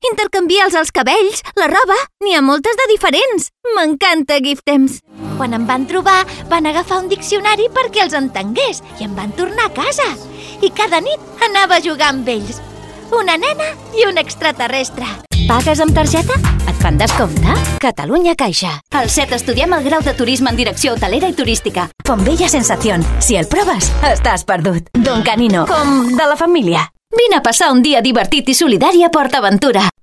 intercanviar-los els cabells, la roba, n'hi ha moltes de diferents. M'encanta Giftems. Quan em van trobar, van agafar un diccionari perquè els entengués i em van tornar a casa. I cada nit anava a jugar amb ells. Una nena i un extraterrestre. Pagues amb targeta? Et fan descompte? Catalunya Caixa. Al CET estudiem el grau de turisme en direcció hotelera i turística. Con bella sensación. Si el proves, estàs perdut. Don Canino. Com de la família. Vine a passar un dia divertit i solidari a PortAventura.